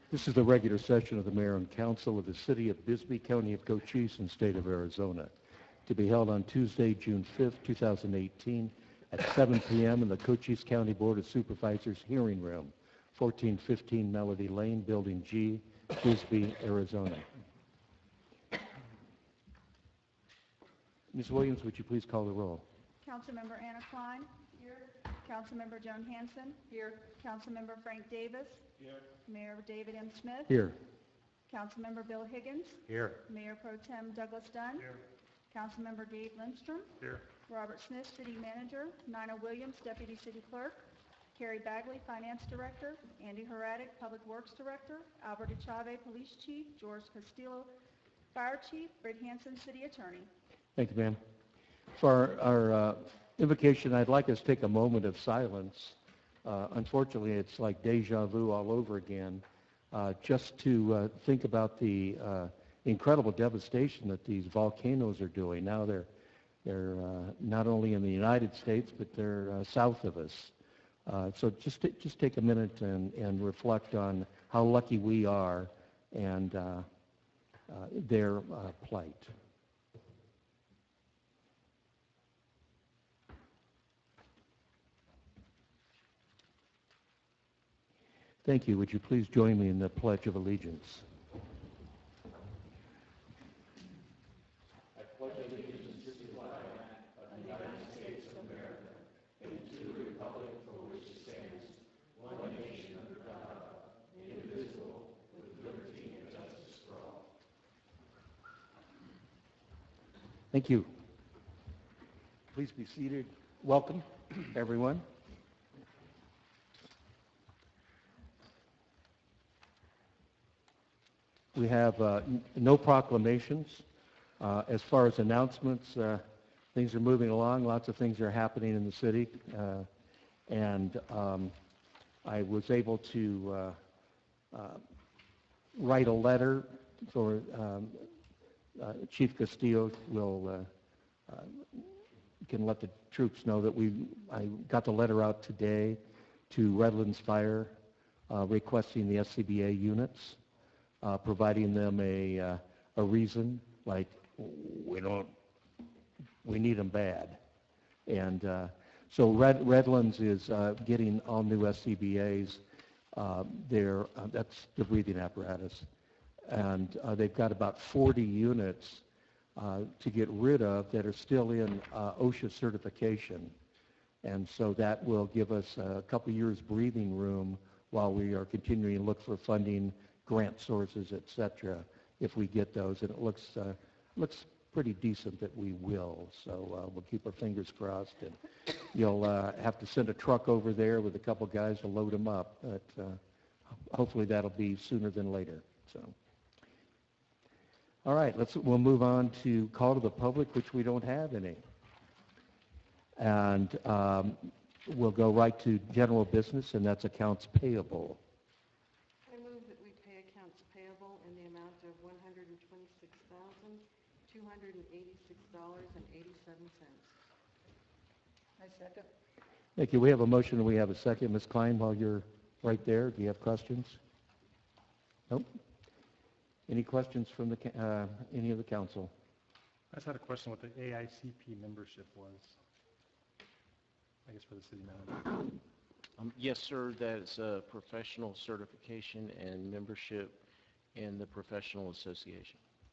This is the regular session of the Mayor and Council of the City of Bisbee, County of Cochise, and State of Arizona, to be held on Tuesday, June 5th, 2018, at 7 p.m. in the Cochise County Board of Supervisors hearing room, 1415 Melody Lane, Building G, Bisbee, Arizona. Ms. Williams, would you please call the roll? Councilmember Anna Klein. Here. Councilmember Joan Hanson. Here. Councilmember Frank Davis. Here. Mayor David M. Smith. Here. Councilmember Bill Higgins. Here. Mayor Pro Tem Douglas Dunn. Here. Councilmember Dave Lindstrom. Here. Robert Smith, City Manager. Nina Williams, Deputy City Clerk. Carrie Bagley, Finance Director. Andy Heradic, Public Works Director. Albert Achave, Police Chief. George Castillo, Fire Chief. Britt Hanson, City Attorney. Thank you, ma'am. For our invocation, I'd like us to take a moment of silence. Unfortunately, it's like deja vu all over again, just to think about the incredible devastation that these volcanoes are doing. Now they're not only in the United States, but they're south of us. So just take a minute and reflect on how lucky we are and their plight. Thank you. Would you please join me in the Pledge of Allegiance? I pledge allegiance to the flag of the United States of America and to the republic for which it stands, one nation under God, indivisible, with liberty and justice for all. Thank you. Please be seated. Welcome, everyone. We have no proclamations. As far as announcements, things are moving along. Lots of things are happening in the city. And I was able to write a letter for Chief Castillo can let the troops know that I got the letter out today to Redlands Fire requesting the SCBA units. Providing them a reason, like we need them bad, and so Redlands is getting all new SCBA's. That's the breathing apparatus, and they've got about 40 units to get rid of that are still in OSHA certification, and so that will give us a couple years breathing room while we are continuing to look for funding, grant sources, etc., if we get those. And it looks pretty decent that we will. So we'll keep our fingers crossed. And you'll have to send a truck over there with a couple guys to load them up. But hopefully that'll be sooner than later. So, all right, we'll move on to call to the public, which we don't have any. And we'll go right to general business, and that's accounts payable. In the amount of $126,286.87. I second. Thank you. We have a motion and we have a second. Ms. Klein, while you're right there, do you have questions? Nope. Any questions from any of the council? I just had a question what the AICP membership was, I guess for the city manager. Yes, sir. That's a professional certification and membership in the professional association.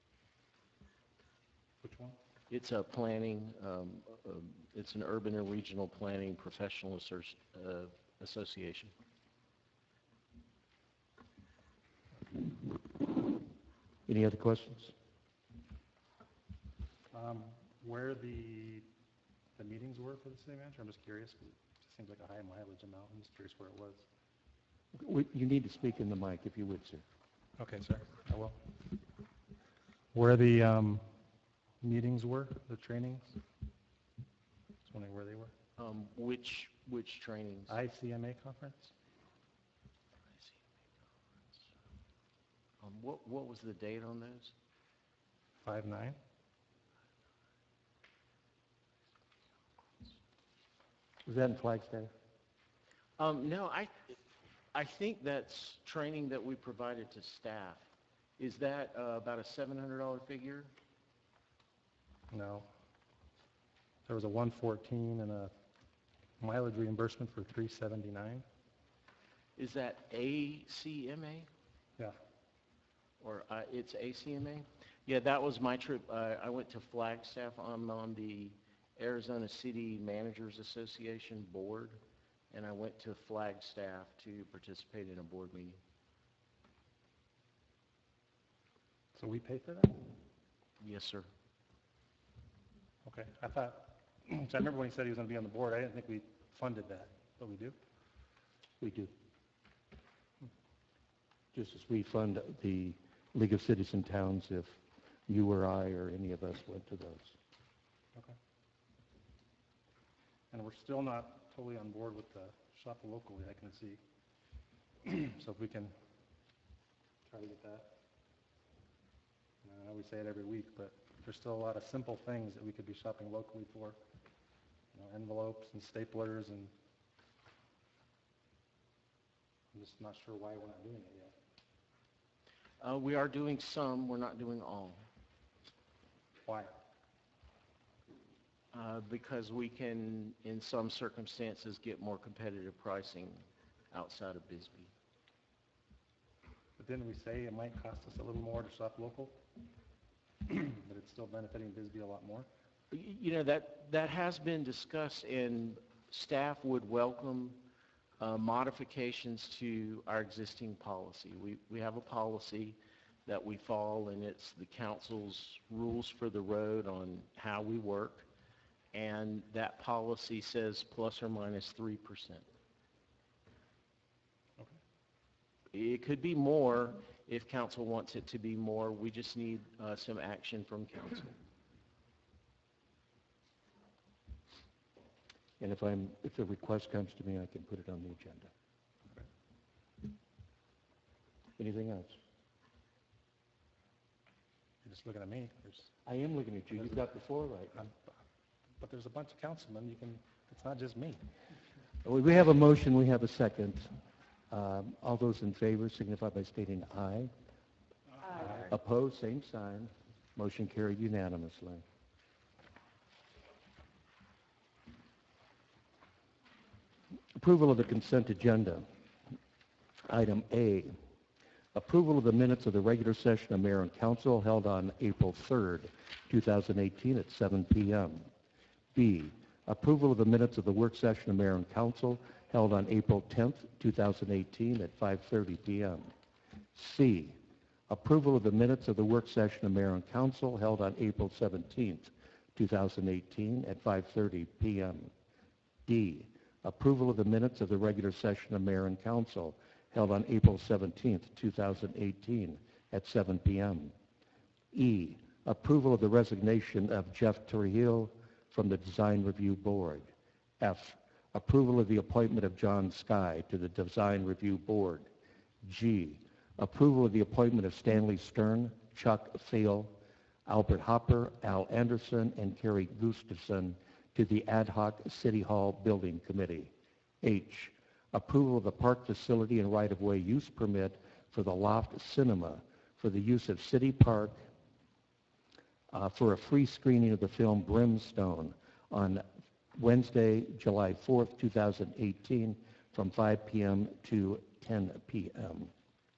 Which one? It's a planning, it's an urban and regional planning professional association. Any other questions? Where the meetings were for the city manager? I'm just curious because it just seems like a high mileage amount. I'm just curious where it was. You need to speak in the mic if you would, sir. Okay, sir. I will. Where the meetings were, the trainings? Just wondering where they were. Which trainings? ICMA conference? What was the date on those? 5/9. Was that in Flagstaff? No, I think that's training that we provided to staff. Is that about a $700 figure? No. There was a 114 and a mileage reimbursement for 379. Is that ACMA? Yeah. Or it's ACMA? Yeah, that was my trip. I went to Flagstaff. I'm on the Arizona City Managers Association board, and I went to Flagstaff to participate in a board meeting. So we pay for that? Yes, sir. Okay. I thought, so I remember when he said he was going to be on the board, I didn't think we funded that, but we do? We do. Just as we fund the League of Cities and Towns if you or I or any of us went to those. Okay. And we're still not totally on board with the shop locally, I can see. So if we can try to get that. I know we say it every week, but there's still a lot of simple things that we could be shopping locally for. You know, envelopes and staplers, and I'm just not sure why we're not doing it yet. We are doing some. We're not doing all. Why? Because we can, in some circumstances, get more competitive pricing outside of Bisbee. But didn't we say it might cost us a little more to shop local? But it's still benefiting Bisbee a lot more? You know, that has been discussed, and staff would welcome modifications to our existing policy. We have a policy that we follow, and it's the council's rules for the road on how we work, and that policy says plus or minus 3%. Okay. It could be more if council wants it to be more. We just need some action from council. And if the request comes to me, I can put it on the agenda. Okay. Anything else? You're just looking at me. I am looking at you. You've got the floor right. But there's a bunch of councilmen. It's not just me. We have a motion. We have a second. All those in favor signify by stating aye. Aye. Opposed, same sign. Motion carried unanimously. Approval of the consent agenda. Item A, approval of the minutes of the regular session of Mayor and Council held on April 3rd, 2018 at 7 p.m. B, approval of the minutes of the work session of Mayor and Council held on April 10th, 2018 at 5:30 p.m. C, approval of the minutes of the work session of Mayor and Council held on April 17th, 2018 at 5:30 p.m. D, approval of the minutes of the regular session of Mayor and Council held on April 17th, 2018 at 7 p.m. E, approval of the resignation of Jeff Trujillo from the Design Review Board. F, approval of the appointment of John Sky to the Design Review Board. G, approval of the appointment of Stanley Stern, Chuck Thiel, Albert Hopper, Al Anderson, and Kerry Gustafson to the Ad Hoc City Hall Building Committee. H, approval of the park facility and right-of-way use permit for the Loft Cinema for the use of City Park for a free screening of the film Brimstone on Wednesday, July 4th, 2018 from 5 p.m. to 10 p.m.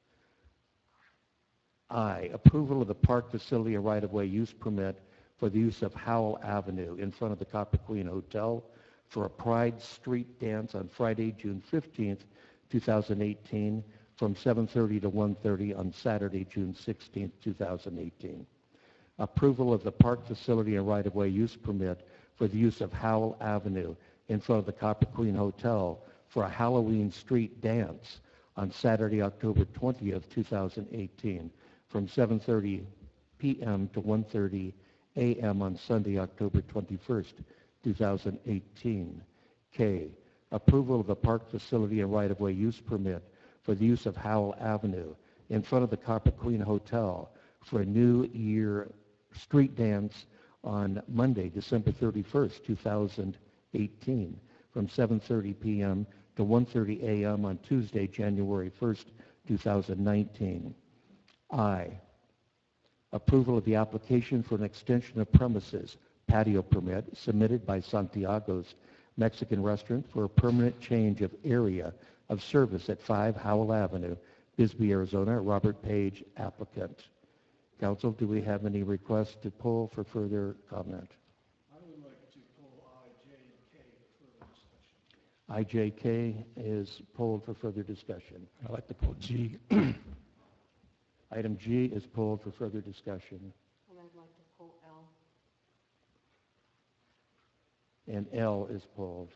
I, approval of the park facility and right-of-way use permit for the use of Howell Avenue in front of the Copper Queen Hotel for a Pride Street dance on Friday, June 15th, 2018 from 7:30 to 1:30 on Saturday, June 16th, 2018. Approval of the park facility and right-of-way use permit for the use of Howell Avenue in front of the Copper Queen Hotel for a Halloween street dance on Saturday, October 20th, 2018 from 7:30 p.m. to 1:30 a.m. on Sunday, October 21st, 2018. K, approval of the park facility and right-of-way use permit for the use of Howell Avenue in front of the Copper Queen Hotel for a New Year street dance on Monday, December 31st, 2018 from 7:30 p.m. to 1:30 a.m. on Tuesday, January 1st, 2019. I, approval of the application for an extension of premises patio permit submitted by Santiago's Mexican Restaurant for a permanent change of area of service at 5 Howell Avenue, Bisbee, Arizona. Robert Page, applicant. Council, do we have any requests to pull for further comment? I would like to pull I, J, and K for further discussion. IJK is pulled for further discussion. I'd like to pull G. Item G is pulled for further discussion. And I'd like to pull L. And L is pulled.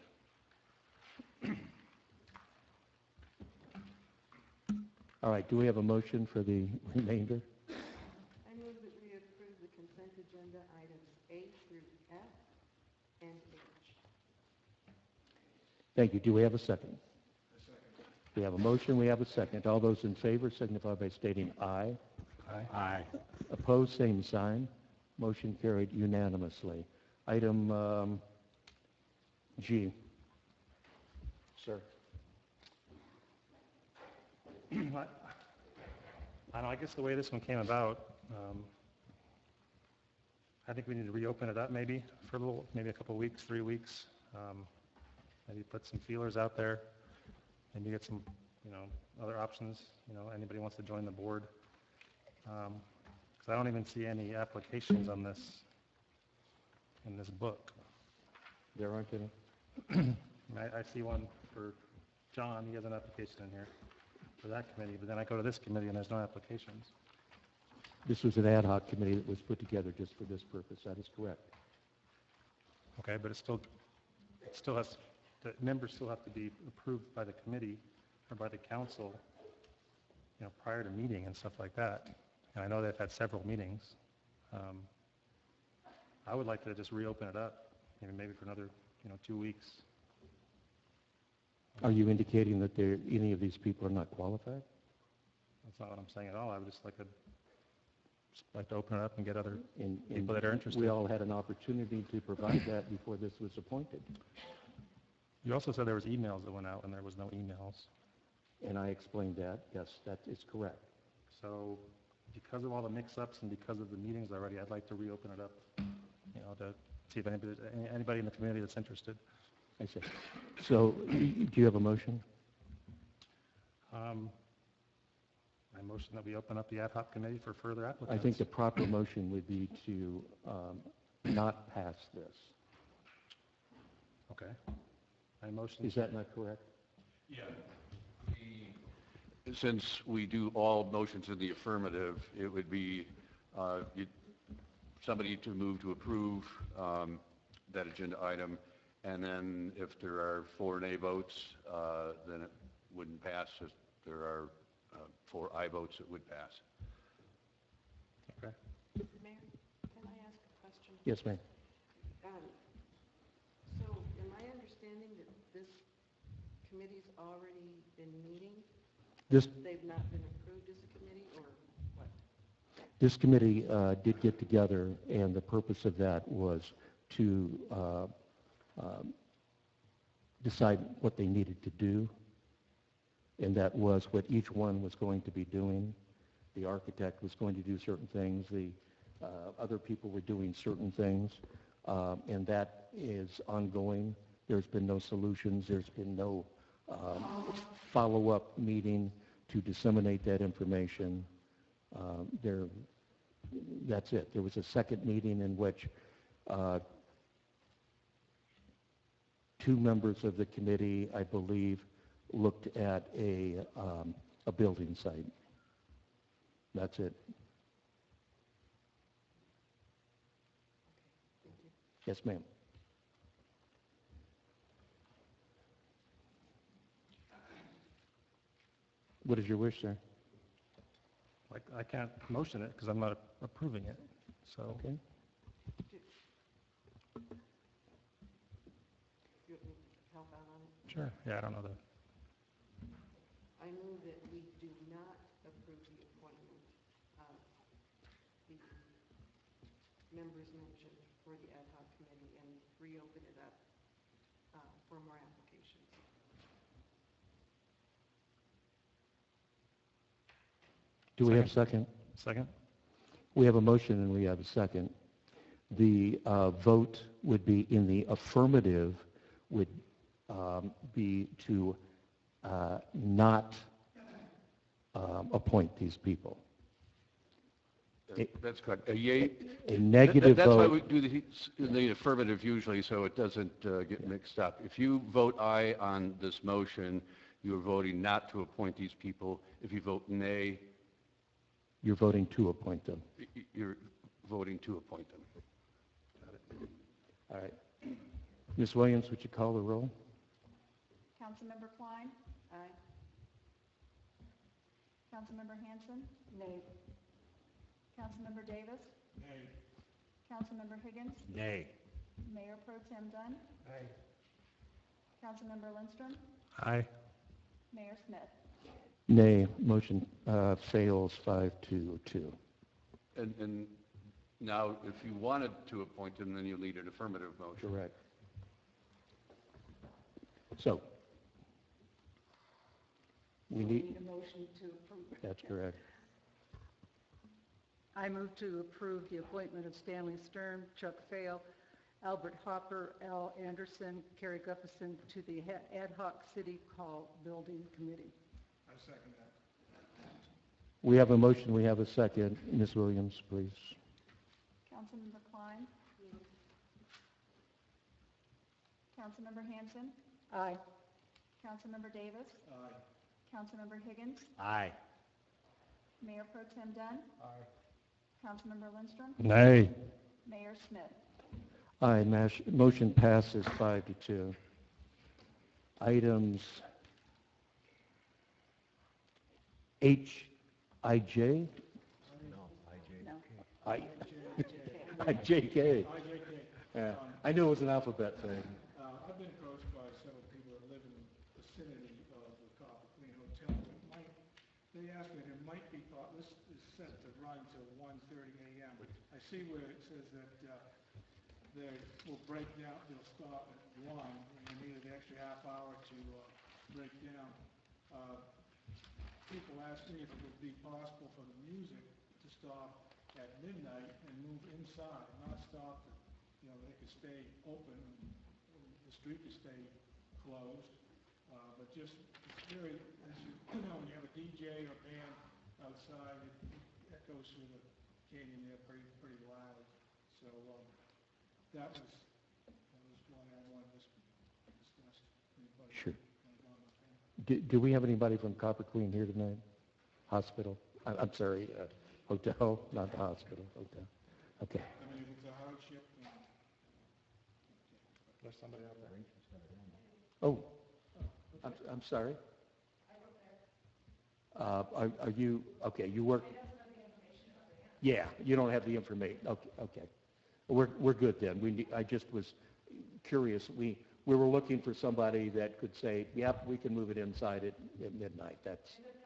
All right, do we have a motion for the remainder? I move that we approve the consent agenda items A through F and H. Thank you. Do we have a second? We have a motion, we have a second. All those in favor signify by stating aye. Aye. Opposed, same sign. Motion carried unanimously. Item G. Sir. I don't know, I guess the way this one came about, I think we need to reopen it up maybe for a little, maybe a couple weeks, 3 weeks. Maybe put some feelers out there, maybe get some, other options, anybody wants to join the board. Because I don't even see any applications on this, in this book. There aren't any? I see one for John, he has an application in here for that committee, but then I go to this committee and there's no applications. This was an ad hoc committee that was put together just for this purpose. That is correct. Okay, but it still has, the members still have to be approved by the committee or by the council, prior to meeting and stuff like that. And I know they've had several meetings. I would like to just reopen it up, maybe for another, 2 weeks. Are you indicating that any of these people are not qualified? That's not what I'm saying at all. I would just like to open it up and get other And people that are interested. we all had an opportunity to provide that before this was appointed. You also said there was emails that went out and there was no emails. And I explained that. Yes, that is correct. So because of all the mix-ups and because of the meetings already, I'd like to reopen it up, to see if anybody in the community that's interested. I see. So do you have a motion? I motion that we open up the ad hoc committee for further I applicants. think the proper motion would be to not pass this. Okay. I motion. Is that not correct? Yeah. Since we do all motions in the affirmative, it would be somebody to move to approve that agenda item, and then if there are 4 nay votes, then it wouldn't pass. If there are 4 aye votes, it would pass. Okay. Mayor, can I ask a question? Yes, ma'am. So am I understanding that this committee's already been meeting? This They've not been approved as a committee, or what? This committee did get together, and the purpose of that was to decide what they needed to do, and that was what each one was going to be doing. The architect was going to do certain things. The other people were doing certain things, and that is ongoing. There's been no solutions. There's been no follow-up meeting to disseminate that information. That's it. There was a second meeting in which 2 members of the committee, I believe, looked at a building site. That's it. Yes, ma'am. What is your wish, sir? I can't motion it because I'm not approving it. So Okay. You want me to help out on it? sure. Yeah, I don't know the. I move that we do not approve the appointment of the members mentioned for the ad hoc committee and reopen it up for more applications. Do we have a second? Second? We have a motion and we have a second. The vote would be in the affirmative would be to not appoint these people. That's correct. A yea, A negative that's why vote. we do the affirmative usually, so it doesn't get mixed up. If you vote aye on this motion, you are voting not to appoint these people. If you vote nay, You're voting to appoint them. you're voting to appoint them. All right. Ms. Williams, would you call the roll? Councilmember Klein? Aye. Councilmember Hanson? Nay. Councilmember Davis? Nay. Councilmember Higgins? Nay. Mayor Pro Tem Dunn? Aye. Councilmember Lindstrom? Aye. Mayor Smith? Nay. Motion fails 5-2. And now, if you wanted to appoint them, then you need an affirmative motion. Correct. So, we need, a motion to approve. that's correct. I move to approve the appointment of Stanley Stern, Chuck Fail, Albert Hopper, Al Anderson, Kerry Gufferson to the Ad hoc City Hall Building Committee. I second that. We have a motion, we have a second. Ms. Williams, please. Councilmember Klein? Councilmember Hanson? Aye. Councilmember Davis? Aye. Councilmember Higgins? Aye. Mayor Pro Tem Dunn? Aye. Councilmember Lindstrom? Nay. Mayor Smith? Aye, motion passes 5-2. Items H-I-J? No. I-J-K. Yeah, I knew it was an alphabet thing. I've been approached by several people that live in the vicinity of the Copper Queen Hotel. They asked me if it might be thought, this is set to run till 1:30 a.m. I see where it says that they will break down, they'll stop at 1, and they need an extra half hour to break down. People asked me if it would be possible for the music to stop at midnight and move inside, not stop, they could stay open, and the street could stay closed, but just, it's very, as when you have a DJ or band outside, it echoes through the canyon there pretty loud, so, that was why I wanted this discussed. Anybody Sure. wanna go on the thing? Do we have anybody from Copper Queen here tonight? Hospital? I'm sorry, hotel, not the hospital, hotel. Okay. I mean, if it's a hardship, then There's somebody out there. Oh, I'm sorry. Are you, okay, you work? Yeah, you don't have the information. Okay. We're good then. I just was curious. We were looking for somebody that could say, yep, we can move it inside at midnight. That's.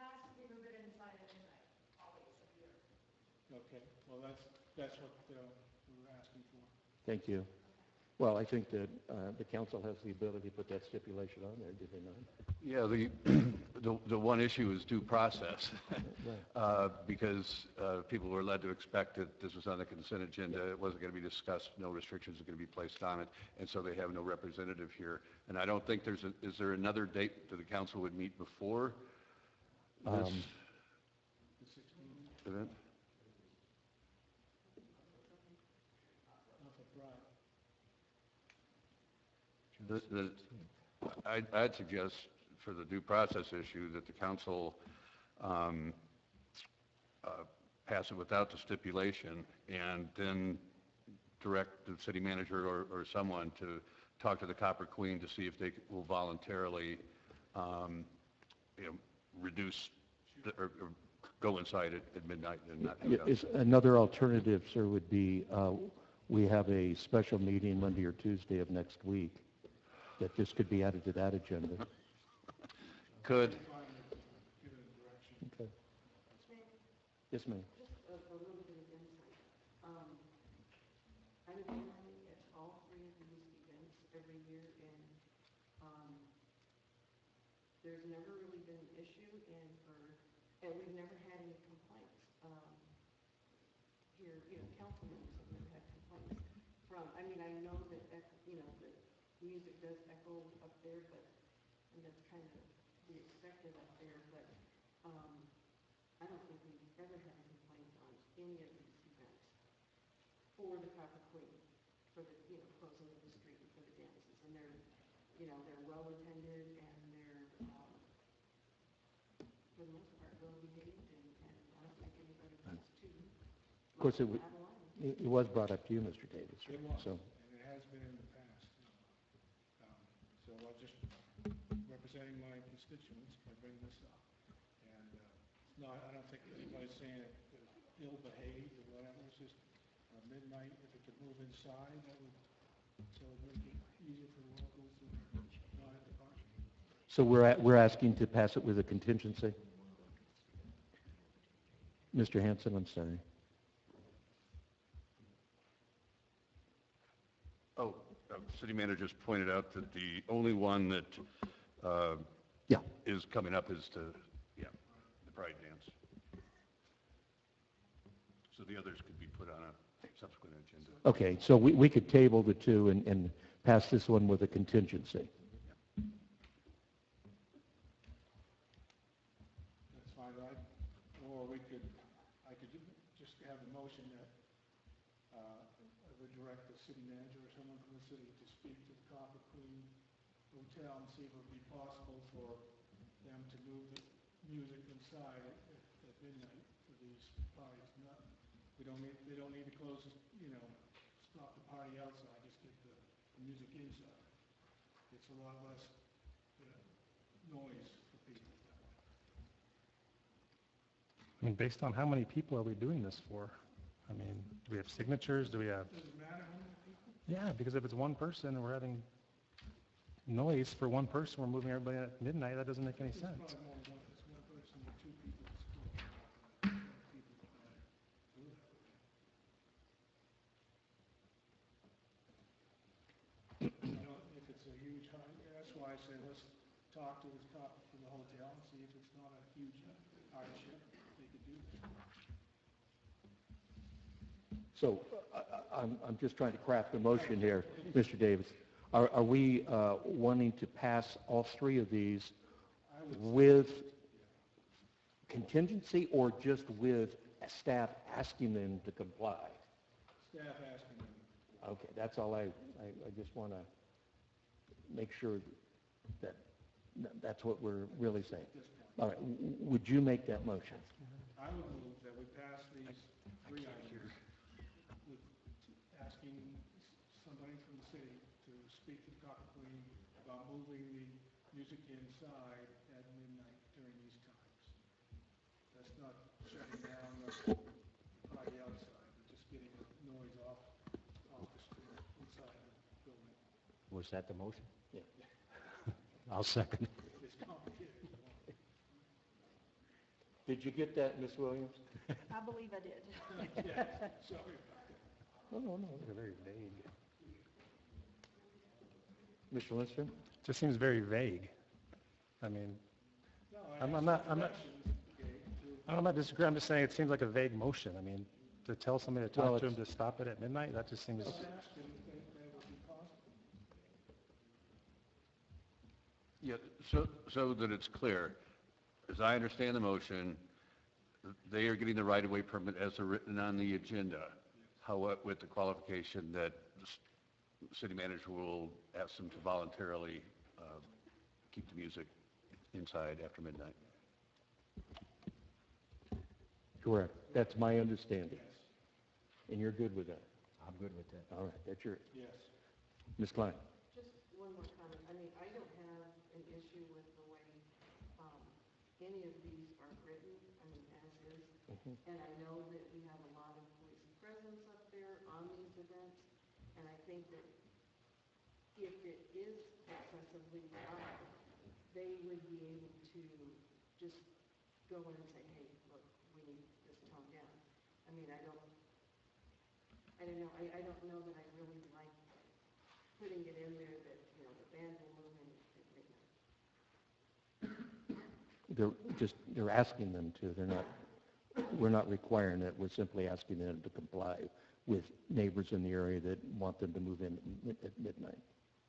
okay, well, that's what we were asking for. Thank you. Well, I think that the council has the ability to put that stipulation on there, do they not? Yeah, the one issue is due process, because people were led to expect that this was on the consent agenda, it wasn't going to be discussed, no restrictions are going to be placed on it, and so they have no representative here. And I don't think is there another date that the council would meet before this event? I'd suggest for the due process issue that the council pass it without the stipulation and then direct the city manager or someone to talk to the Copper Queen to see if they will voluntarily reduce or go inside at midnight and not have it outside. Another alternative, sir, would be we have a special meeting Monday or Tuesday of next week that this could be added to that agenda. Could. Okay. Yes, ma'am. Just a little bit of insight. I'm attending at all 3 of these events every year, and there's never really been an issue, and we've never had any complaints. hear, council members have never had complaints from. I mean, I know that, the music does echo up there, and that's kind of the expected up there, but I don't think we've ever had complaints on any of these events for the Copper Queen, for the, closing of the street and for the dances. And they're well attended and they're, for the most part, well behaved, and I don't think anybody wants to. Of course, it out of line. was brought up to you, Mr. Davis. It was, So, and it has been in the past. So I'm just representing my constituents by bringing this up. And it's not, I don't think anybody's saying it ill-behaved or whatever. It's just midnight, if it could move inside, that would, so it'd make it easier for the locals who are not at the park. so we're asking to pass it with a contingency? Mr. Hanson, I'm sorry. Oh, city manager just pointed out that the only one that Yeah. is coming up is the Pride Dance. So the others could be put on a subsequent agenda. Okay, so we could table the two and pass this one with a contingency. That's fine, right? Or I could just have a motion that I would direct the city manager or someone from the city to speak to the Copper Queen Hotel and see if it would be possible for them to move the music inside at midnight for these parties. They don't need to close, stop the party outside, just get the music inside. It's a lot less noise for people that way. I mean, based on how many people are we doing this for? I mean, do we have signatures? Do we have? Does it matter how many people? Yeah, because if it's one person and we're having noise for one person, we're moving everybody at midnight, that doesn't make any It's sense. probably more than one, it's one person or two people. It's still people do that. If it's a huge, that's why I say let's talk to this cop from the hotel and see if it's not a huge hardship, they could do that. So I'm just trying to craft a motion here, Mr. Davis. Are we wanting to pass all three of these with contingency or just with staff asking them to comply? Staff asking them. Okay, that's all I just want to make sure that that's what we're really saying. All right, would you make that motion? I would move that we pass these three items with asking somebody from the city to speak to the Copper Queen about moving the music inside at midnight during these times. That's not shutting down the party outside, but just getting the noise off the street inside the building. Was that the motion? Yeah. I'll second. It's complicated. Did you get that, Ms. Williams? I believe I did. Yeah, sorry about that. Oh, no. They're very vague. Mr. Lindstrom? Just seems very vague. I mean, No, I'm not disagreeing. I'm just saying it seems like a vague motion. I mean, to tell somebody to Well, talk to them to stop it at midnight, that just seems. Ask them if that would be possible. Yeah, so that it's clear, as I understand the motion, they are getting the right-of-way permit as written on the agenda, however, with the qualification that the city manager will ask them to voluntarily keep the music inside after midnight. Correct. That's my understanding. And you're good with that? I'm good with that. All right, that's your, Yes. Ms. Klein? Just one more comment. I mean, I don't have an issue with the way any of these are written, I mean, as is. And I know that we have a lot of police presence up there on these events, and I think that if it is excessively loud, they would be able to just go in and say, hey, look, we need this toned down. I mean, I don't know. I don't know that I really like putting it in there that, the band will move in at midnight. They're asking them to. They're not We're not requiring it, we're simply asking them to comply with neighbors in the area that want them to move in at midnight.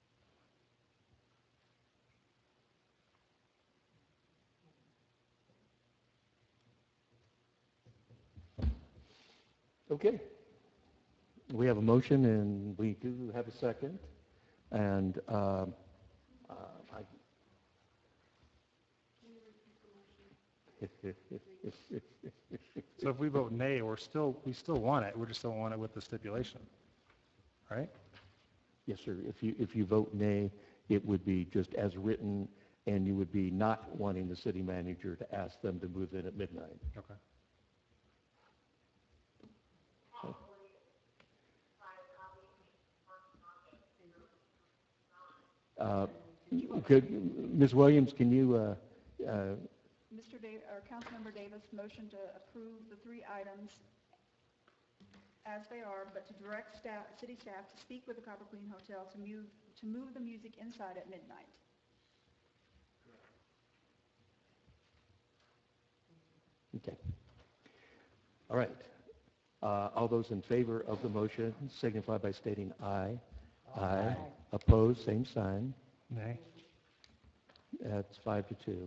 Okay. We have a motion and we do have a second. And I... So if we vote nay, we still want it, we just don't want it with the stipulation, right? Yes, sir. If you vote nay, it would be just as written, and you would be not wanting the city manager to ask them to move in at midnight. Okay. Ms. Williams, can you... Councilmember Davis motioned to approve the three items as they are, but to direct city staff to speak with the Copper Queen Hotel to move the music inside at midnight. Okay. All right. All those in favor of the motion signify by stating aye. Aye. Opposed, same sign. Nay. That's 5-2.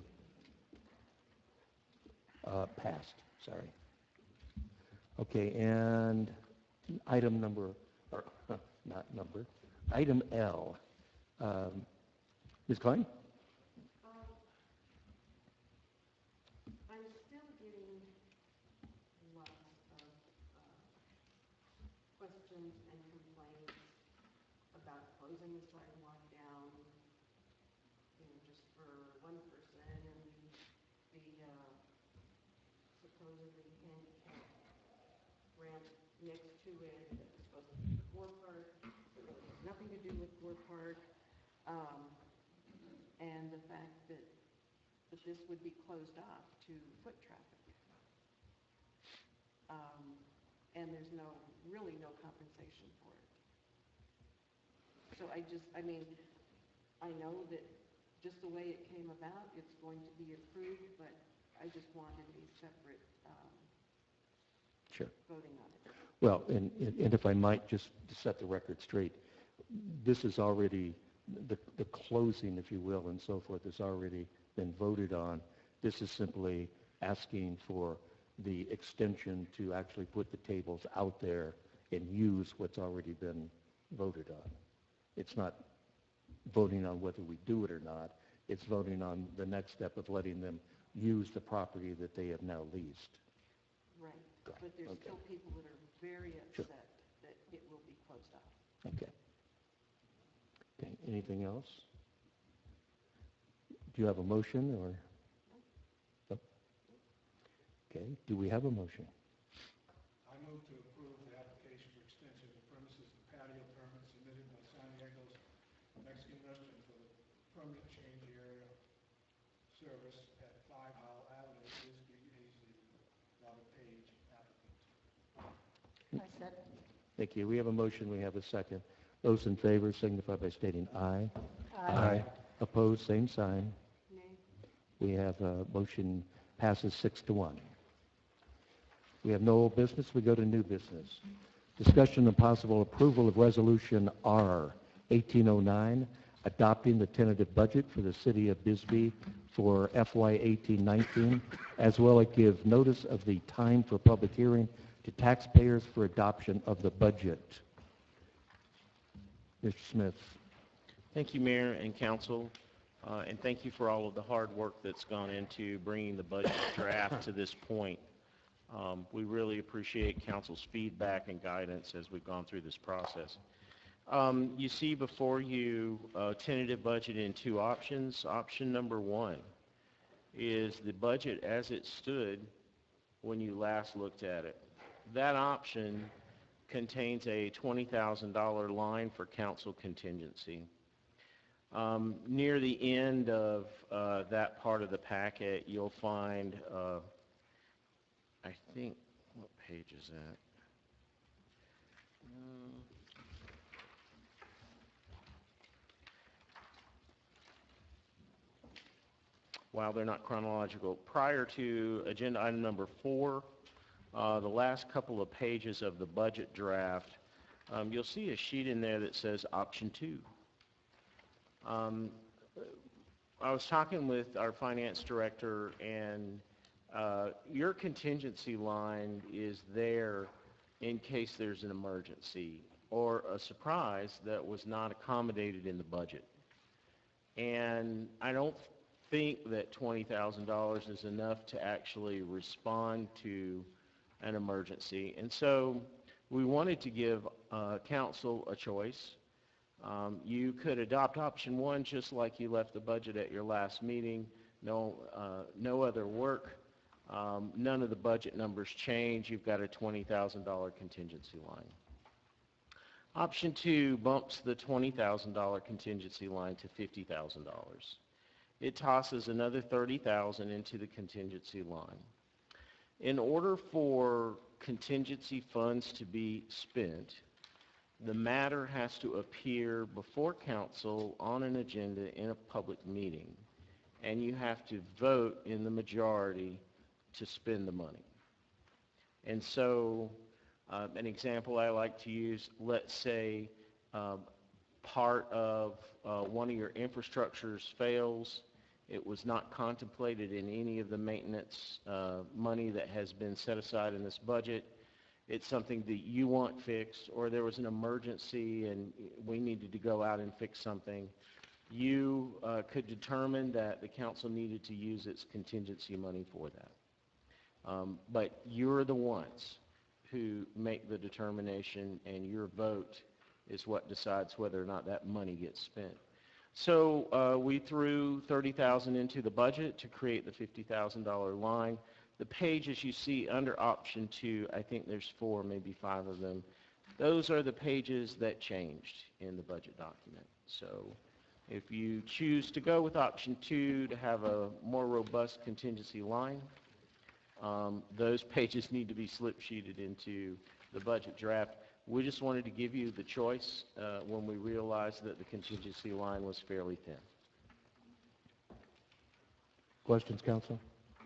Passed, sorry. Okay, and item number, or not number, item L. Ms. Klein? I'm still getting lots of questions and complaints about closing the sidewalk down, just for one person, and the supposedly handicap ramp next to it that was supposed to be for Gore Park. It really has nothing to do with Gore Park. And the fact that this would be closed off to foot traffic. And there's really no compensation for it. So I know that just the way it came about, it's going to be approved, but I just wanted a separate Sure. voting on it. Well, and if I might just to set the record straight, this is already, the closing, if you will, and so forth, has already been voted on. This is simply asking for the extension to actually put the tables out there and use what's already been voted on. It's not voting on whether we do it or not. It's voting on the next step of letting them use the property that they have now leased. Right, but there's still people that are very upset that it will be closed off. Okay. Okay, anything else? Do you have a motion or? No? Okay, do we have a motion? I move to approve the application for extension of premises and patio permit submitted by San Diego's Mexican restaurant for the permanent change area service at 5 Howell Avenue, Bisbee, AZ, Robert Page, applicant. I second. Thank you. We have a motion, we have a second. Those in favor signify by stating aye. Aye. Opposed, same sign. Nay? We have a motion passes 6-1. We have no old business. We go to new business. Discussion and possible approval of Resolution R 1809, adopting the tentative budget for the city of Bisbee for FY 1819, as well as give notice of the time for public hearing to taxpayers for adoption of the budget. Mr. Smith. Thank you, Mayor and Council, and thank you for all of the hard work that's gone into bringing the budget draft to this point. We really appreciate Council's feedback and guidance as we've gone through this process. You see before you a tentative budget in two options. Option number one is the budget as it stood when you last looked at it. That option contains a $20,000 line for council contingency. Near the end of that part of the packet, you'll find, I think, what page is that? While they're not chronological, prior to agenda item number 4, the last couple of pages of the budget draft, you'll see a sheet in there that says option 2. I was talking with our finance director, and your contingency line is there in case there's an emergency or a surprise that was not accommodated in the budget. And I don't think that $20,000 is enough to actually respond to an emergency. And so we wanted to give council a choice. You could adopt option 1 just like you left the budget at your last meeting. No other work. None of the budget numbers change. You've got a $20,000 contingency line. Option 2 bumps the $20,000 contingency line to $50,000. It tosses another $30,000 into the contingency line. In order for contingency funds to be spent, the matter has to appear before council on an agenda in a public meeting, and you have to vote in the majority to spend the money. And so an example I like to use, let's say part of one of your infrastructures fails. It was not contemplated in any of the maintenance money that has been set aside in this budget. It's something that you want fixed, or there was an emergency and we needed to go out and fix something. You could determine that the council needed to use its contingency money for that. But you're the ones who make the determination, and your vote is what decides whether or not that money gets spent. So we threw $30,000 into the budget to create the $50,000 line. The pages you see under option 2, I think there's 4, maybe 5 of them. Those are the pages that changed in the budget document. So if you choose to go with option 2 to have a more robust contingency line, those pages need to be slip-sheeted into the budget draft. We just wanted to give you the choice when we realized that the contingency line was fairly thin. Questions, council?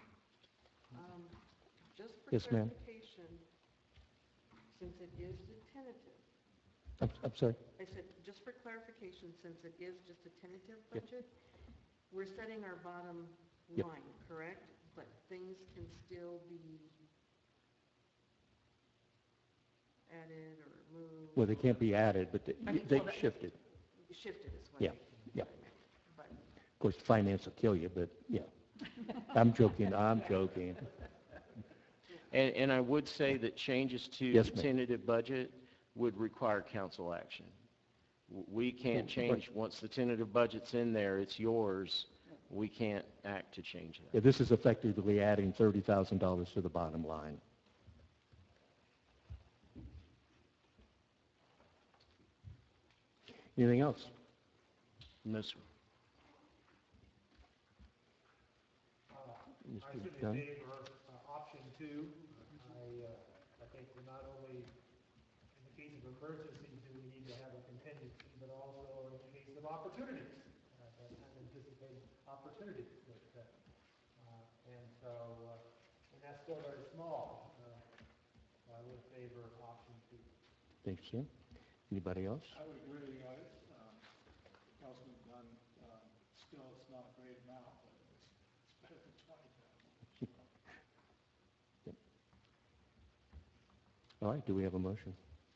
Just for Yes, ma'am. clarification, since it is the tentative, I'm sorry? I said, just for clarification, since it is just a tentative Yep. budget, we're setting our bottom Yep. line, correct? But things can still be added or moved? Well, they can't be added, but they shifted. Shifted is what Yeah, I mean. yeah. But Of course, finance will kill you, but yeah. I'm joking. And I would say that changes to Yes, the ma'am. tentative budget would require council action. We can't change, once the tentative budget's in there, it's yours. We can't act to change Yeah, that. this is effectively adding $30,000 to the bottom line. Anything else? No, sir. I Mr. certainly Dunn? favor option 2. I think we're not only, in the case of emergencies, do we need to have a contingency, but also in the case of opportunities, unanticipated opportunities. And that's still very small. I would favor option 2. Thanks, Jim. Anybody else? I would agree, Councilman Dunn, still it's not a great amount, but it's better than 20,000. All right, do we have a motion?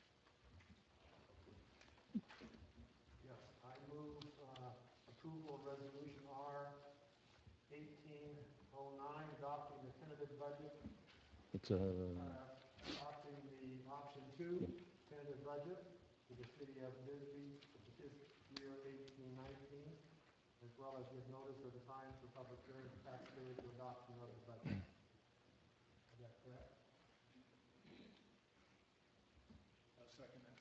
Yes, I move approval of resolution R 1809, adopting the tentative budget, It's a, adopting the option 2 tentative budget for the city of Bisbee for the fiscal year 1819, as well as give notice of the time for public hearing for taxpayers to adoption of the budget. Is that correct? I'll second that.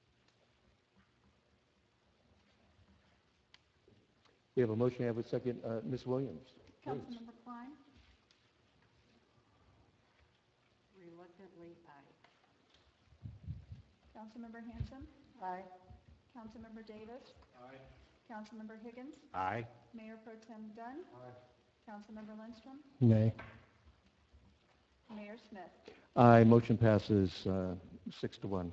we have a motion, have a second. Ms. Williams, please. Councilmember Klein? reluctantly, aye. Councilmember Hanson? Aye. Councilmember Davis? Aye. Councilmember Higgins? Aye. Mayor Pro Tem Dunn? Aye. Councilmember Lindstrom? Nay. Mayor Smith? Aye, motion passes 6-1.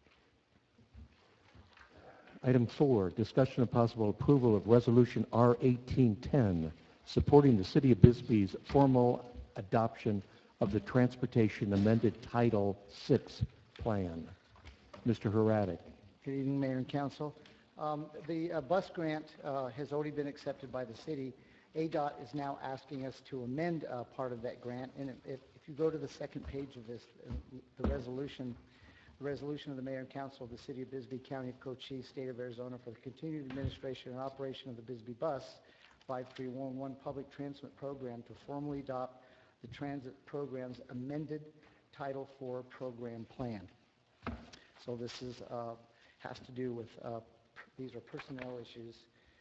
Item 4, discussion of possible approval of Resolution R-1810, supporting the City of Bisbee's formal adoption of the Transportation Amended Title VI Plan. Mr. Hradek. Good evening, Mayor and Council. The bus grant has already been accepted by the city. ADOT is now asking us to amend part of that grant, and if you go to the second page of this, the resolution of the Mayor and Council of the City of Bisbee, County of Cochise, State of Arizona for the continued administration and operation of the Bisbee Bus 5311 Public Transit Program to formally adopt the transit program's amended Title IV program plan. So this is has to do with, these are personnel issues,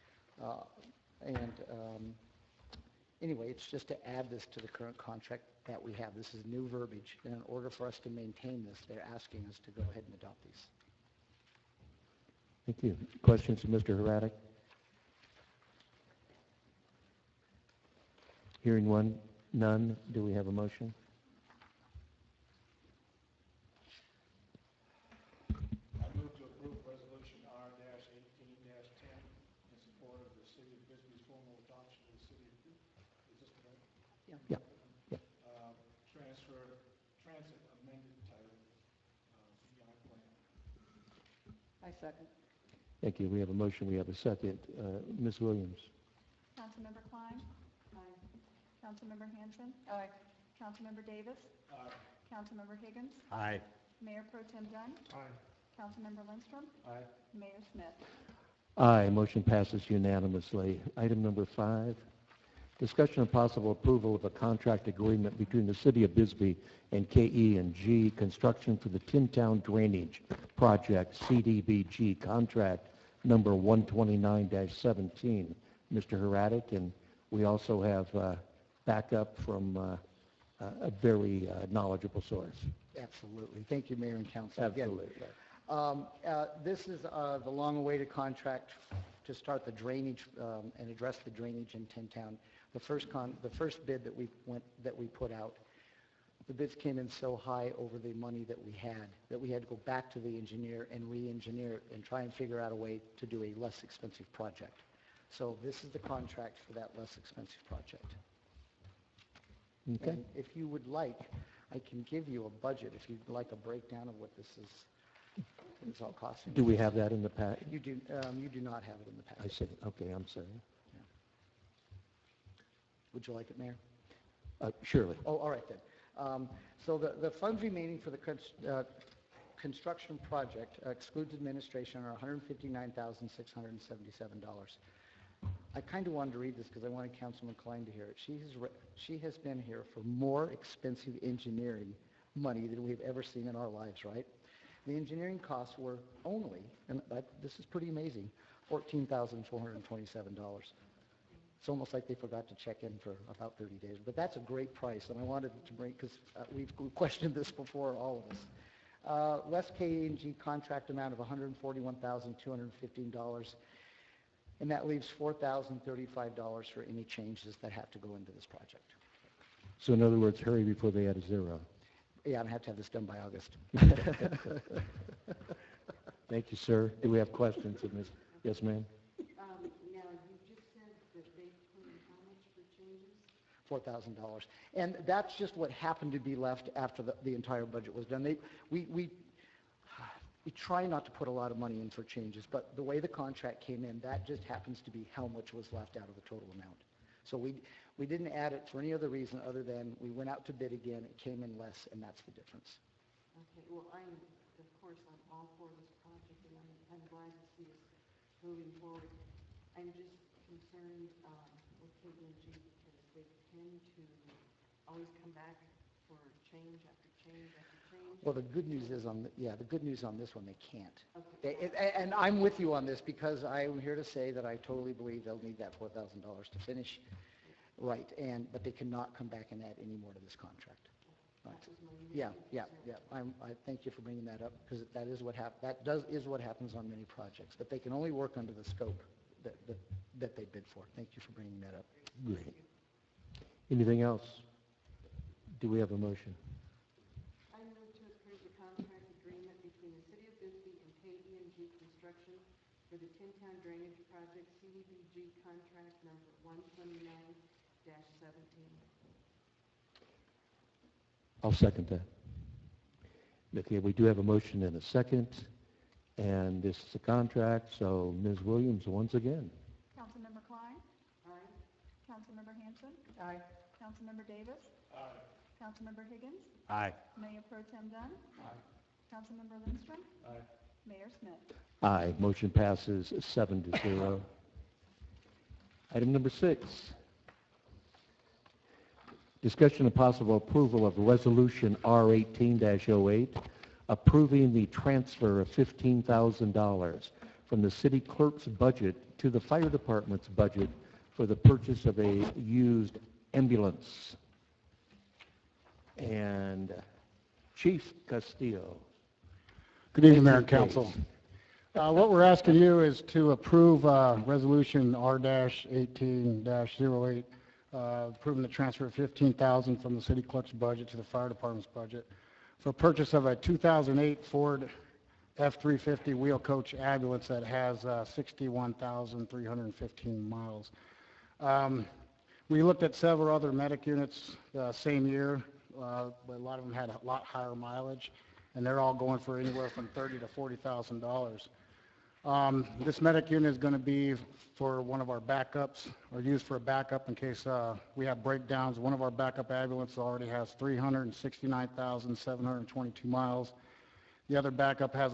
anyway, it's just to add this to the current contract that we have. This is new verbiage, and in order for us to maintain this, they're asking us to go ahead and adopt these. Thank you. Questions of Mr. Hradek? Hearing none, do we have a motion? I move to approve Resolution R-18-10 in support of the City of Bisbee's formal adoption of the City of is this the right? Yeah. Transit amended title, CI plan. I second. Thank you. We have a motion. We have a second. Ms. Williams. Councilmember Klein? Aye. Councilmember Hanson? Aye. Councilmember Davis? Aye. Councilmember Higgins? Aye. Mayor Pro Tem Dunn? Aye. Councilmember Lindstrom? Aye. Mayor Smith? Aye. Motion passes unanimously. Item number 5, discussion of possible approval of a contract agreement between the City of Bisbee and KE&G Construction for the Tin Town Drainage Project, CDBG contract number 129-17. Mr. Hradek, and we also have backup from a very knowledgeable source. Absolutely. Thank you, Mayor and Council. Absolutely. This is the long-awaited contract to start the drainage and address the drainage in Tin Town. The first bid that we put out, the bids came in so high over the money that we had to go back to the engineer and re-engineer it and try and figure out a way to do a less expensive project. So this is the contract for that less expensive project. Okay. And if you would like, I can give you a budget if you'd like a breakdown of what this is, what it's all costing. Do we have that in the pack? You do not have it in the I package. see. Okay, I'm sorry. Would you like it, Mayor? Surely. Oh, all right then. So the funds remaining for the construction project, excludes administration, are $159,677. I kind of wanted to read this because I wanted Councilman Klein to hear it. She has been here for more expensive engineering money than we've ever seen in our lives, right? The engineering costs were only, and this is pretty amazing, $14,427. It's almost like they forgot to check in for about 30 days. But that's a great price, and I wanted to bring, because we've questioned this before, all of us. Less K&G contract amount of $141,215, and that leaves $4,035 for any changes that have to go into this project. So in other words, hurry before they add a zero. Yeah, I have to have this done by August. Thank you, sir. Do we have questions of Ms.? Yes, ma'am. Now, you just said that they put in how much for changes? $4,000. And that's just what happened to be left after the entire budget was done. We try not to put a lot of money in for changes, but the way the contract came in, that just happens to be how much was left out of the total amount. So we didn't add it for any other reason other than we went out to bid again, it came in less, and that's the difference. Okay, well, of course, I'm all for this project, and I'm glad to see us moving forward. I'm just concerned with KPMG because they tend to always come back for change after change after change. Well, the good news is the good news on this one, they can't. Okay. And I'm with you on this because I'm here to say that I totally believe they'll need that $4,000 to finish right, but they cannot come back and add any more to this contract. Right. That was my Yeah. concern. I thank you for bringing that up because that is what happens on many projects. But they can only work under the scope that they bid for. Thank you for bringing that up. Great. Anything else? Do we have a motion? I for the Tin Town Drainage Project CDBG contract number 129-17. I'll second that. Okay, we do have a motion and a second, and this is a contract, so Ms. Williams, once again. Councilmember Klein? Aye. Councilmember Hanson? Aye. Councilmember Davis? Aye. Councilmember Higgins? Aye. Mayor Pro Tem Dunn? Aye. Councilmember Lindstrom? Aye. Mayor Smith? Aye, motion passes 7-0. Item number 6. Discussion and possible approval of Resolution R18-08, approving the transfer of $15,000 from the city clerk's budget to the fire department's budget for the purchase of a used ambulance. And Chief Castillo. Good evening, Mayor and Please. Council. What we're asking you is to approve Resolution R-18-08, approving the transfer of $15,000 from the city clerk's budget to the fire department's budget for purchase of a 2008 Ford F-350 wheel coach ambulance that has 61,315 miles. We looked at several other medic units same year, but a lot of them had a lot higher mileage, and they're all going for anywhere from $30,000 to $40,000. This medic unit is going to be for one of our backups, or used for a backup in case we have breakdowns. One of our backup ambulances already has 369,722 miles. The other backup has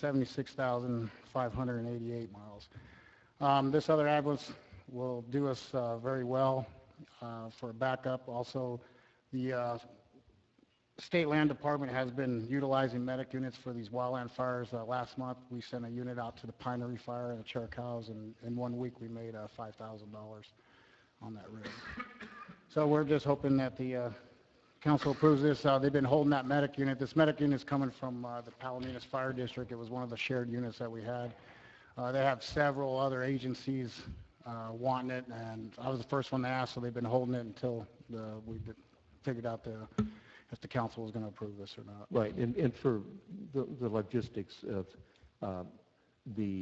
176,588 miles. This other ambulance will do us very well for a backup. Also, the State Land Department has been utilizing medic units for these wildland fires. Last month, we sent a unit out to the Pinery Fire and the Chiricahuas, and in 1 week, we made $5,000 on that rig. So we're just hoping that the council approves this. They've been holding that medic unit. This medic unit is coming from the Palominas Fire District. It was one of the shared units that we had. They have several other agencies wanting it, and I was the first one to ask, so they've been holding it until we figured out if the council was going to approve this or not. Right, and for the logistics of the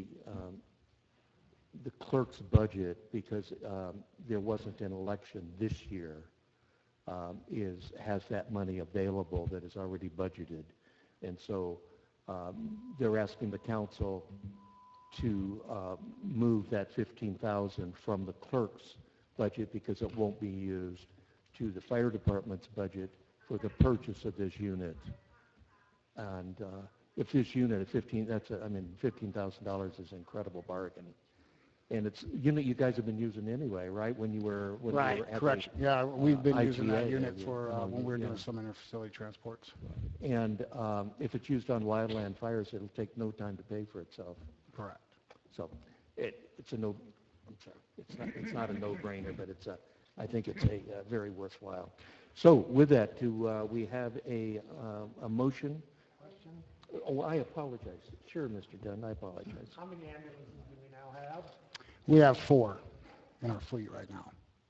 clerk's budget, because there wasn't an election this year, has that money available that is already budgeted. And so they're asking the council to move that $15,000 from the clerk's budget, because it won't be used, to the fire department's budget for the purchase of this unit. And if this unit at $15,000 is an incredible bargain. And it's a unit you guys have been using anyway, right? When you were at Correct. Yeah, we've been using that IGA unit area. for when we were doing Yeah. some interfacility transports. And if it's used on wildland fires, it'll take no time to pay for itself. Correct. So it's a no. I'm sorry. It's not a no-brainer, but I think it's a very worthwhile. So with that, do we have a motion? Question? Oh, I apologize. Sure, Mr. Dunn, I apologize. How many ambulances do we now have? We have 4 in our fleet right now.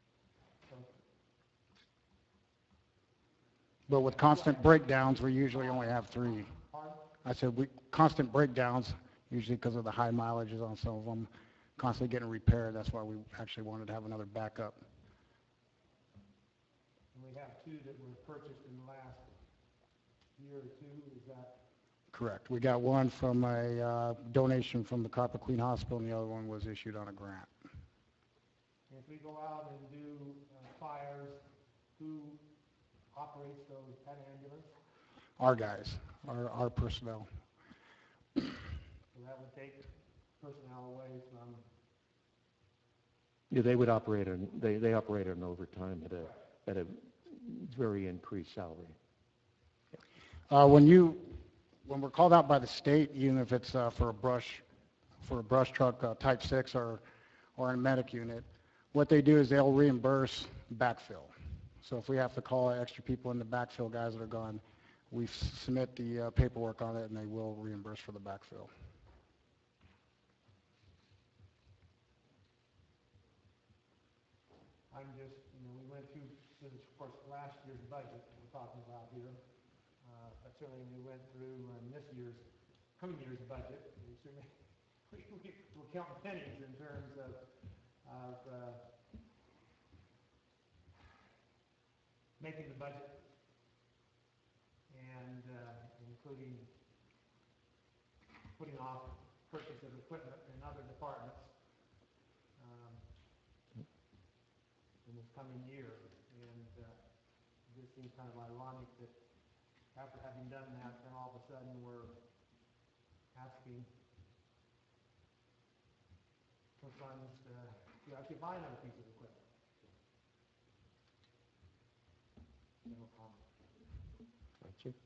But with constant breakdowns, we usually only have 3. I said constant breakdowns, usually because of the high mileages on some of them, constantly getting repaired. That's why we actually wanted to have another backup. And we have 2 that were purchased in the last year or 2, is that? Correct. We got one from a donation from the Copper Queen Hospital, and the other one was issued on a grant. And if we go out and do fires, who operates that ambulance? Our guys, our personnel. So that would take personnel away from, Yeah, they would operate they operate on overtime at a very increased salary. When we're called out by the state, even if it's for a brush truck type 6 or a medic unit, what they do is they'll reimburse backfill. So if we have to call extra people in the backfill, guys that are gone, we submit the paperwork on it, and they will reimburse for the backfill. I'm just, we went through, of course, last year's budget that we're talking about here. But certainly we went through this coming year's budget. We certainly we're counting pennies in terms of making the budget and including putting off purchase of equipment in other departments in this coming year. And it just seems kind of ironic that after having done that, then all of a sudden we're asking for funds to actually buy another piece of equipment. No comment. Thank you.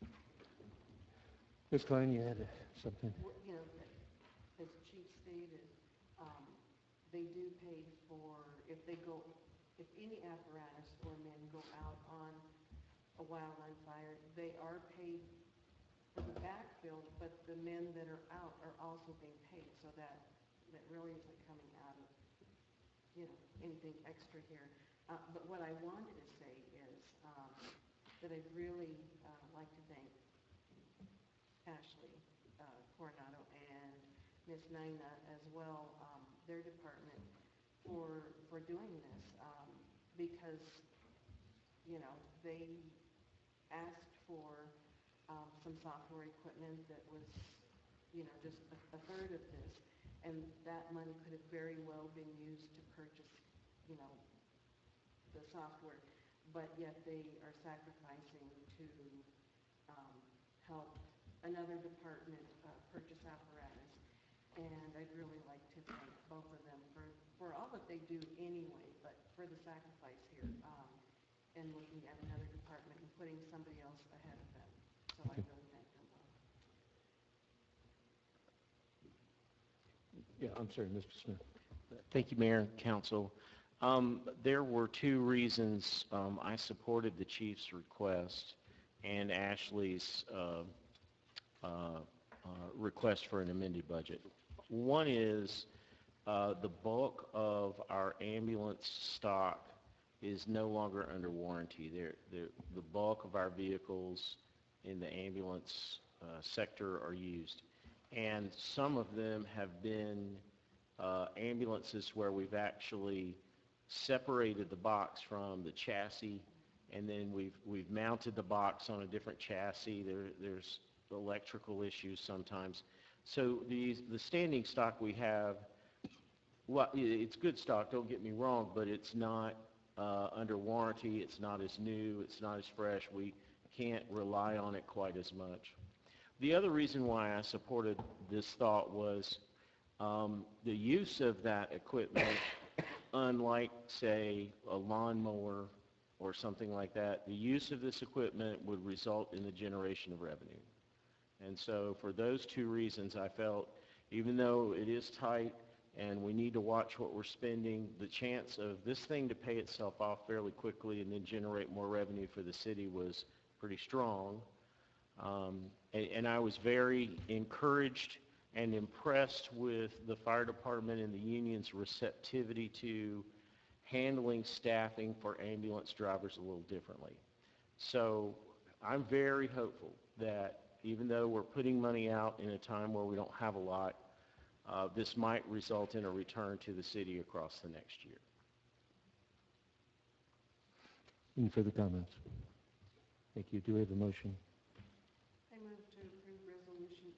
Ms. Klein, you had something? You know, as the chief stated, they do pay for, if any apparatus or men go out on a wildland fire, they are paid for the backfill, but the men that are out are also being paid, so that really isn't coming out of, anything extra here. But what I wanted to say is that I'd really like to thank Ashley Coronado and Miss Nina as well, their department, for doing this, because, they asked for some software equipment that was, just a third of this, and that money could have very well been used to purchase, the software, but yet they are sacrificing to help another department purchase apparatus. And I'd really like to thank both of them for all that they do anyway, but for the sacrifice here and looking at another department and putting somebody else ahead of them. So I really thank them both. Yeah, I'm sorry, Mr. Smith. Thank you, Mayor and Council. There were two reasons I supported the chief's request and Ashley's request for an amended budget. One is the bulk of our ambulance stock is no longer under warranty. The bulk of our vehicles in the ambulance sector are used, and some of them have been ambulances where we've actually separated the box from the chassis, and then we've mounted the box on a different chassis. There's electrical issues sometimes. So the standing stock we have, well, it's good stock, don't get me wrong, but it's not under warranty. It's not as new. It's not as fresh. We can't rely on it quite as much. The other reason why I supported this thought was the use of that equipment, unlike, say, a lawnmower or something like that, the use of this equipment would result in the generation of revenue. And so for those two reasons, I felt even though it is tight and we need to watch what we're spending, the chance of this thing to pay itself off fairly quickly and then generate more revenue for the city was pretty strong. And I was very encouraged and impressed with the fire department and the union's receptivity to handling staffing for ambulance drivers a little differently. So I'm very hopeful that even though we're putting money out in a time where we don't have a lot, this might result in a return to the city across the next year. Any further comments? Thank you. Do we have a motion? I move to approve Resolution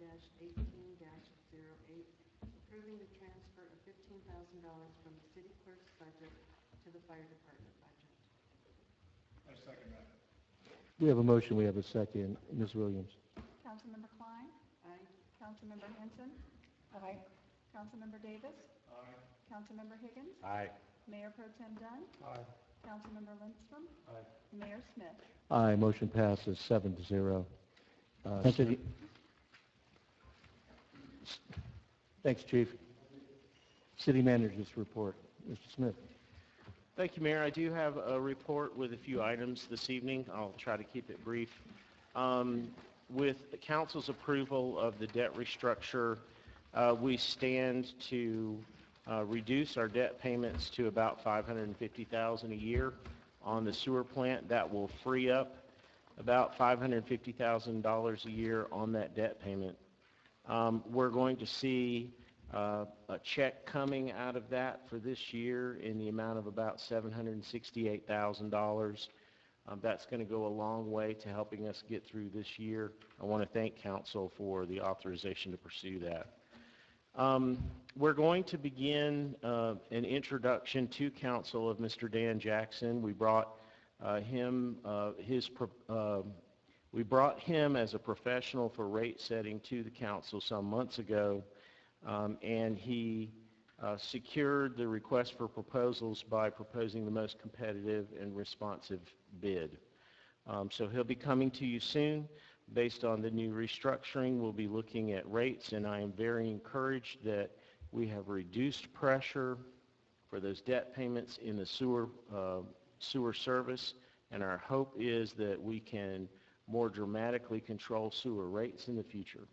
R-18-08, approving the transfer of $15,000 from the city clerk's budget to the fire department budget. I second that. We have a motion. We have a second. Ms. Williams. Councilmember Klein? Aye. Councilmember Henson? Aye. Councilmember Davis? Aye. Councilmember Higgins? Aye. Mayor Pro Tem Dunn? Aye. Councilmember Lindstrom? Aye. Mayor Smith? Aye. Motion passes 7-0. City. Thanks, Chief. City Manager's report. Mr. Smith. Thank you, Mayor. I do have a report with a few items this evening. I'll try to keep it brief. With the council's approval of the debt restructure, we stand to reduce our debt payments to about $550,000 a year on the sewer plant. That will free up about $550,000 a year on that debt payment We're going to see a check coming out of that for this year in the amount of about $768,000. That's going to go a long way to helping us get through this year. I want to thank council for the authorization to pursue that. We're going to begin an introduction to council of Mr. Dan Jackson. We brought him as a professional for rate setting to the council some months ago, and he secured the request for proposals by proposing the most competitive and responsive bid. So he'll be coming to you soon. Based on the new restructuring, we'll be looking at rates, and I am very encouraged that we have reduced pressure for those debt payments in the sewer service, and our hope is that we can more dramatically control sewer rates in the future.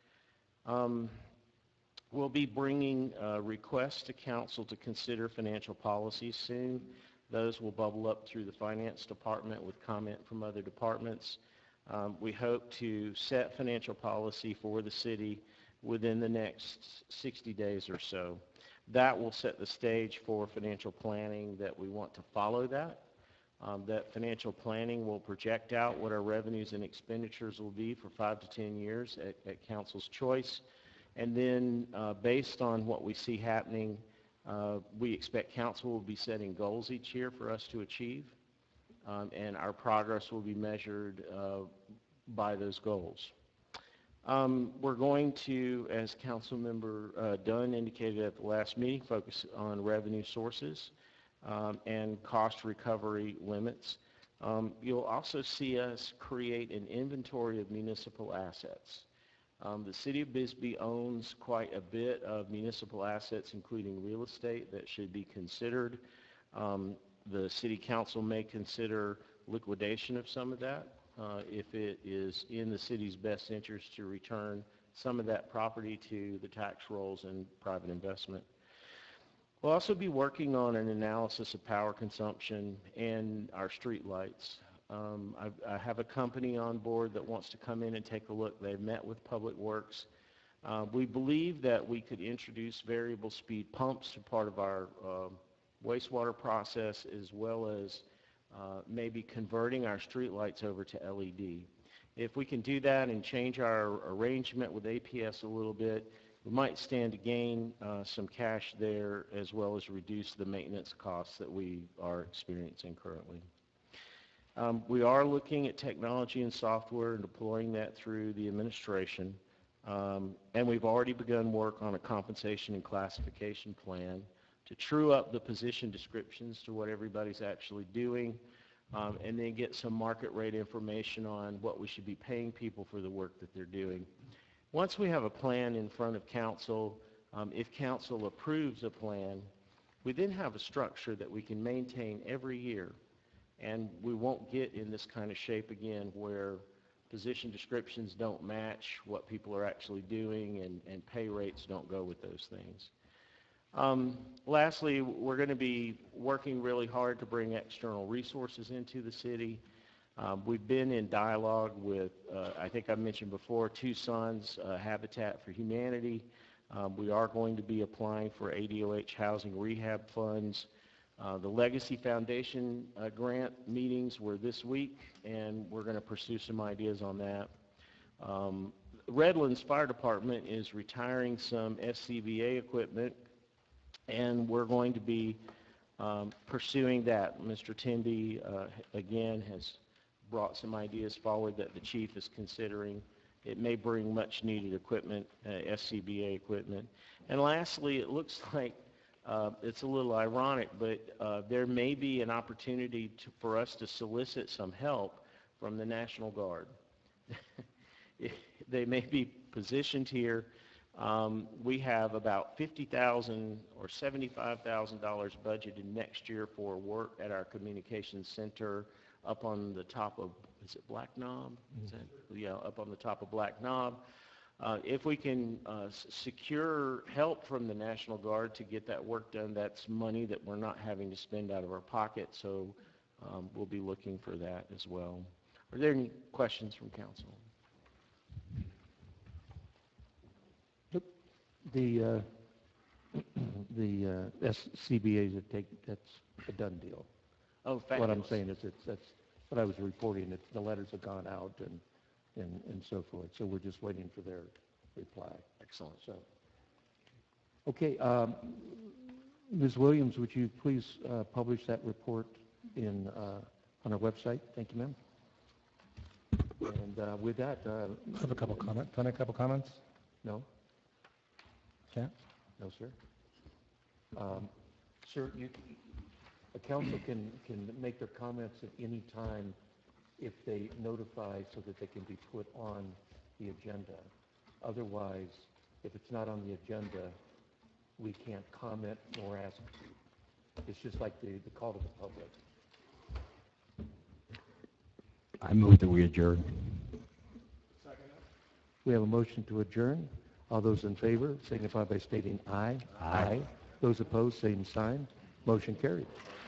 We'll be bringing requests to council to consider financial policies soon. Those will bubble up through the finance department with comment from other departments. We hope to set financial policy for the city within the next 60 days or so. That will set the stage for financial planning that we want to follow that. That financial planning will project out what our revenues and expenditures will be for 5 to 10 years at council's choice. And then based on what we see happening, we expect council will be setting goals each year for us to achieve. And our progress will be measured by those goals. We're going to, as Councilmember Dunn indicated at the last meeting, focus on revenue sources and cost recovery limits. You'll also see us create an inventory of municipal assets. The City of Bisbee owns quite a bit of municipal assets, including real estate, that should be considered. The City Council may consider liquidation of some of that if it is in the city's best interest to return some of that property to the tax rolls and private investment. We'll also be working on an analysis of power consumption and our street lights. I have a company on board that wants to come in and take a look. They've met with Public Works. We believe that we could introduce variable speed pumps to part of our wastewater process, as well as maybe converting our street lights over to LED. If we can do that and change our arrangement with APS a little bit, we might stand to gain some cash there, as well as reduce the maintenance costs that we are experiencing currently. We are looking at technology and software and deploying that through the administration. And we've already begun work on a compensation and classification plan to true up the position descriptions to what everybody's actually doing, and then get some market rate information on what we should be paying people for the work that they're doing. Once we have a plan in front of council, if council approves a plan, we then have a structure that we can maintain every year, and we won't get in this kind of shape again where position descriptions don't match what people are actually doing, and pay rates don't go with those things. Lastly, we're going to be working really hard to bring external resources into the city. We've been in dialogue with, I think I mentioned before, Tucson's Habitat for Humanity. We are going to be applying for ADOH housing rehab funds. The Legacy Foundation grant meetings were this week, and we're going to pursue some ideas on that. Redlands Fire Department is retiring some SCBA equipment, and we're going to be pursuing that. Mr. Tindy, again, has brought some ideas forward that the chief is considering. It may bring much needed equipment, SCBA equipment. And lastly, it looks like it's a little ironic, but there may be an opportunity for us to solicit some help from the National Guard. They may be positioned here. We have about $50,000 or $75,000 budgeted next year for work at our communications center up on the top of, is it Black Knob? Is that, yeah, up on the top of Black Knob. If we can secure help from the National Guard to get that work done, that's money that we're not having to spend out of our pocket, so we'll be looking for that as well. Are there any questions from council? The SCBA's that's a done deal. Oh, fabulous. What I'm saying is that's what I was reporting, the letters have gone out and so forth. So we're just waiting for their reply. Excellent. So, okay, Ms. Williams, would you please publish that report on our website? Thank you, ma'am. And with that, I have a couple comments. Can I make a couple comments? no, Can't? no, sir. Sir, a council can make their comments at any time if they notify so that they can be put on the agenda. Otherwise, if it's not on the agenda, we can't comment nor ask. It's just like the call to the public. I move that we adjourn. We have a motion to adjourn. All those in favor signify by stating aye. Aye. Those opposed, same sign. Motion carried.